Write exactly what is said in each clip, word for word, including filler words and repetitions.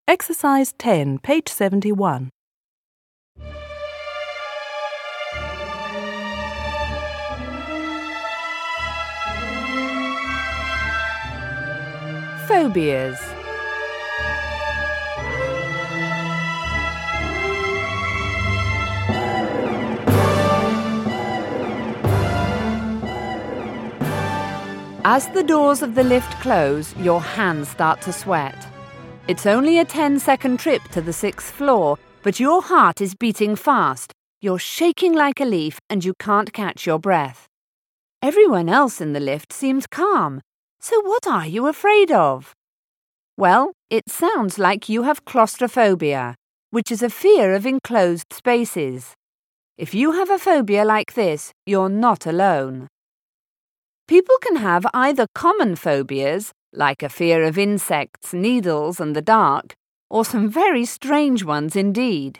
Exercise ten, page seventy-one. Phobias. As the doors of the lift close, your hands start to sweat. It's only a ten-second trip to the sixth floor, but your heart is beating fast. You're shaking like a leaf and you can't catch your breath. Everyone else in the lift seems calm. So what are you afraid of? Well, it sounds like you have claustrophobia, which is a fear of enclosed spaces. If you have a phobia like this, you're not alone. People can have either common phobias, like a fear of insects, needles and the dark, or some very strange ones indeed.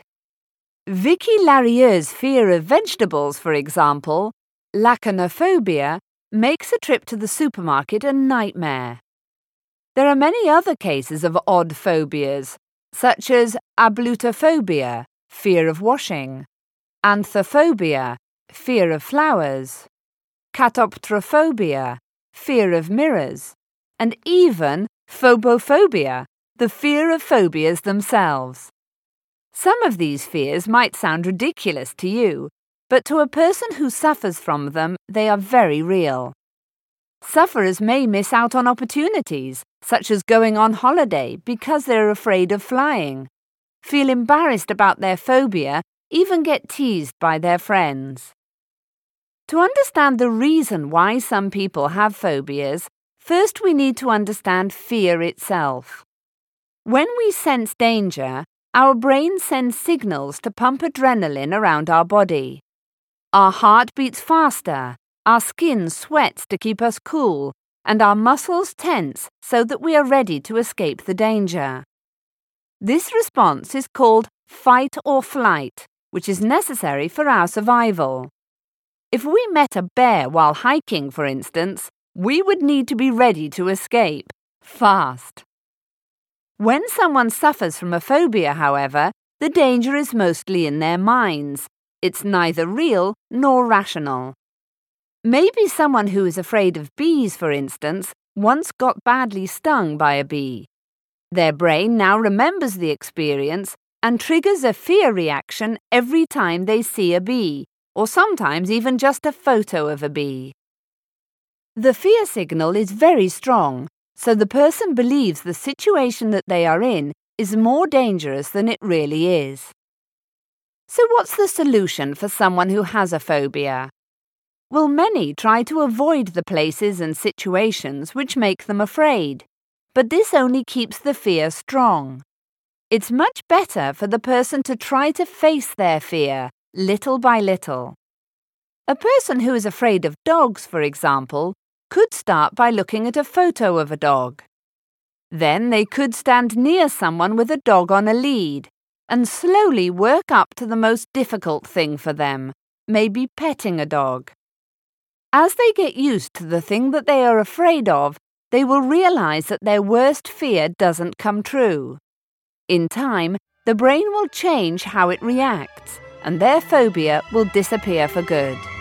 Vicky Larrieux's fear of vegetables, for example, lachanophobia, makes a trip to the supermarket a nightmare. There are many other cases of odd phobias, such as ablutophobia, fear of washing, anthophobia, fear of flowers, catoptrophobia, fear of mirrors, and even phobophobia, the fear of phobias themselves. Some of these fears might sound ridiculous to you, but to a person who suffers from them, they are very real. Sufferers may miss out on opportunities, such as going on holiday because they're afraid of flying, feel embarrassed about their phobia, even get teased by their friends. To understand the reason why some people have phobias, first we need to understand fear itself. When we sense danger, our brain sends signals to pump adrenaline around our body. Our heart beats faster, our skin sweats to keep us cool, and our muscles tense so that we are ready to escape the danger. This response is called fight or flight, which is necessary for our survival. If we met a bear while hiking, for instance, we would need to be ready to escape, fast. When someone suffers from a phobia, however, the danger is mostly in their minds. It's neither real nor rational. Maybe someone who is afraid of bees, for instance, once got badly stung by a bee. Their brain now remembers the experience and triggers a fear reaction every time they see a bee, or sometimes even just a photo of a bee. The fear signal is very strong, so the person believes the situation that they are in is more dangerous than it really is. So what's the solution for someone who has a phobia? Well, many try to avoid the places and situations which make them afraid, but this only keeps the fear strong. It's much better for the person to try to face their fear, little by little. A person who is afraid of dogs, for example, could start by looking at a photo of a dog. Then they could stand near someone with a dog on a lead and slowly work up to the most difficult thing for them, maybe petting a dog. As they get used to the thing that they are afraid of, they will realize that their worst fear doesn't come true. In time, the brain will change how it reacts, and their phobia will disappear for good.